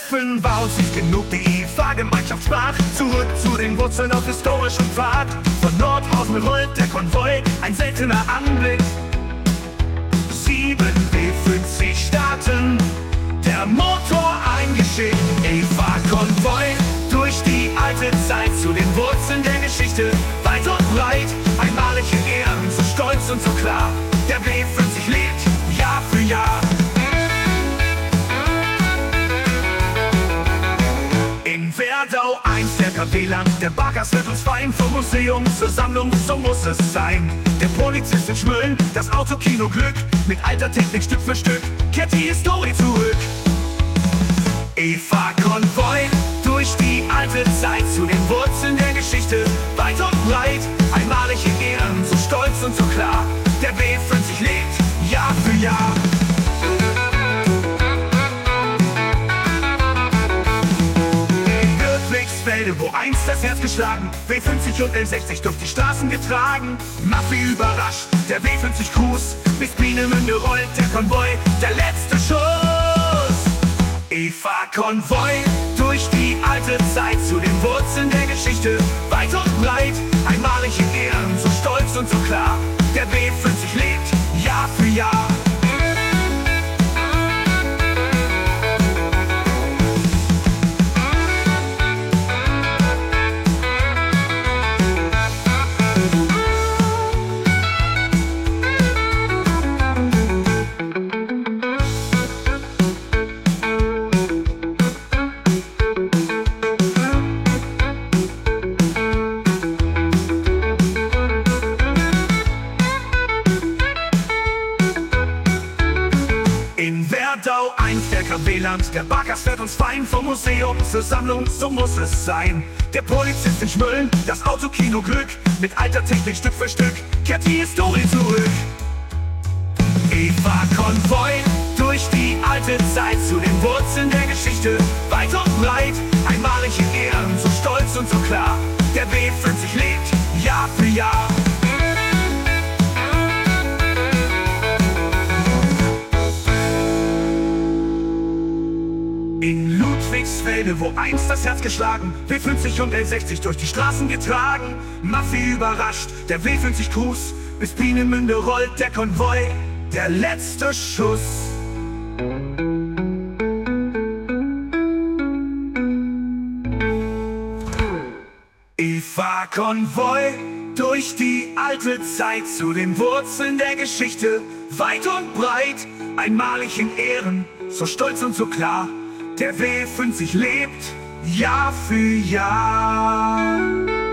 Treffen war uns nicht genug, die Fahrgemeinschaft sprach. Zurück zu den Wurzeln auf historischem Pfad. Von Nordhausen rollt der Konvoi, ein seltener Anblick. 7 B50 starten, der Motor eingeschickt. EFA-Konvoi durch die alte Zeit zu den Wurzeln der Geschichte. Weit und breit, einmalige Ehren, so stolz und so klar. Der B50 lebt Jahr für Jahr. In Werdau einst der KP-Land, der Barkas wird uns fein. Vom Museum zur Sammlung, so muss es sein. Der Polizist in Schmölln, das Autokino Glück. Mit alter Technik Stück für Stück kehrt die Historie zurück. EFA-Konvoi durch die alte Zeit zu den Wurzeln der Geschichte. Weit und breit, einmalige Ehren, so stolz und so klar. Der B50 lebt Jahr für Jahr. Wo einst das Herz geschlagen, W50 und L60 durch die Straßen getragen. Maffi überrascht, der W50 Gruß, bis Peenemünde rollt der Konvoi, der letzte Schuss. EFA-Konvoi durch die alte Zeit zu den Wurzeln der Geschichte. Weit und breit, einmalige Ehren, so stolz und so klar. Der W50 lebt Jahr für Jahr. Werdau einst der KP-Land, der Barkas fährt uns fein. Vom Museum zur Sammlung, so muss es sein. Der Polizist in Schmölln, das Autokino Glück. Mit alter Technik Stück für Stück kehrt die Historie zurück. EFA-Konvoi durch die alte Zeit zu den Wurzeln der Geschichte. Weit und breit, einmalige Ehren, so stolz und so klar. Der B50 lebt Jahr für Jahr. In Ludwigsfelde, wo einst das Herz geschlagen, W50 und L60 durch die Straßen getragen. Maffi überrascht, der W50 Gruß, bis Peenemünde rollt der Konvoi, der letzte Schuss. EFA-Konvoi durch die alte Zeit zu den Wurzeln der Geschichte. Weit und breit, einmalig in Ehren, so stolz und so klar. Der W50 lebt Jahr für Jahr.